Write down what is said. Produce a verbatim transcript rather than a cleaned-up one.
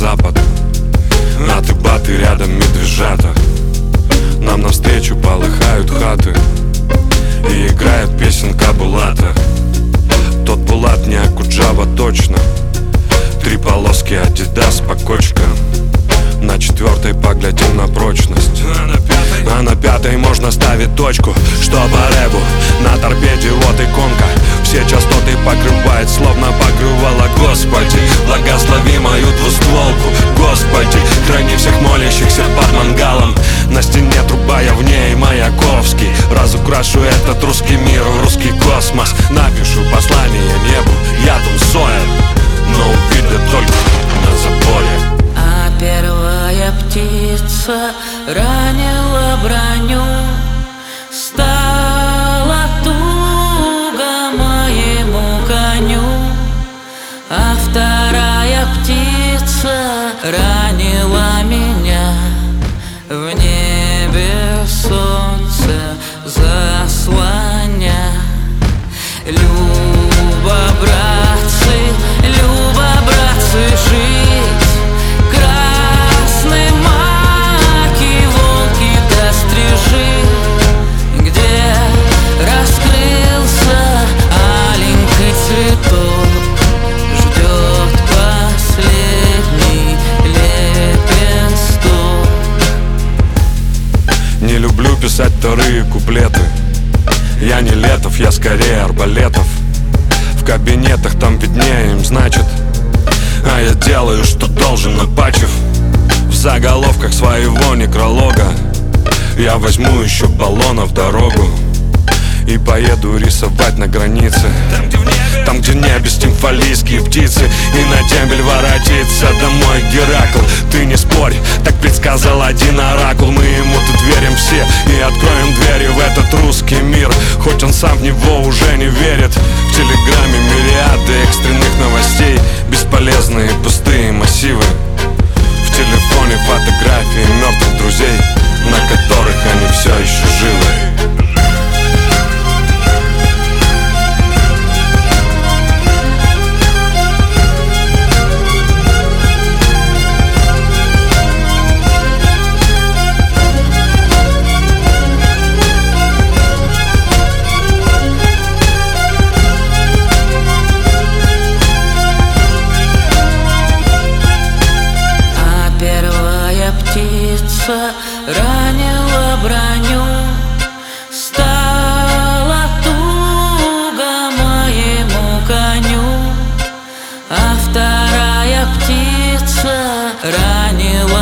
запад. Аты-баты, рядом медвежата. Нам навстречу полыхают хаты и играет песенка Булата. Тот Булат не Акуджава точно. Три полоски Адидас по кочкам. На четвертой поглядим на прочность, а на пятой, а на пятой можно ставить точку. Что по рэбу, на торпеде вот иконка. Все частоты покрывает, словно покрывала. Господи, благослови мою двустволку. Господи, храни всех молящихся под мангалом. На стене труба, я в ней Маяковский. Разукрашу этот русский мир, русский космос. Напишу послание небу, я Том Сойер, но увидят только на заборе. Первая птица ранила броню, стала туго моему коню. А вторая птица ранила меня. В небе солнце заслоня. Люба, братцы, люба, братцы, жить. Красные маки, волки да стрижи, где раскрылся аленький цветок, ждет последний лепесток. Не люблю писать вторые куплеты. Я не Летов, я скорее Арбалетов. В кабинетах там виднее им, значит. А я делаю, что должен, напачив в заголовках своего некролога. Я возьму еще баллонов дорогу и поеду рисовать на границе. Там, где в небе, там, где в небе стимфалийские птицы. И на дембель воротится домой Геракл. Ты не спорь, так предсказал один оракул. Мы ему тут верим все и откроем двери в этот русский мир. Хоть он сам в него уже не верит. В телеграме мириады экстренных новостей. Бесполезные пустые массивы. В телефоне фотографии мертвых друзей, на которых они все еще живы. Ранила броню, стала туго моему коню. А вторая птица ранила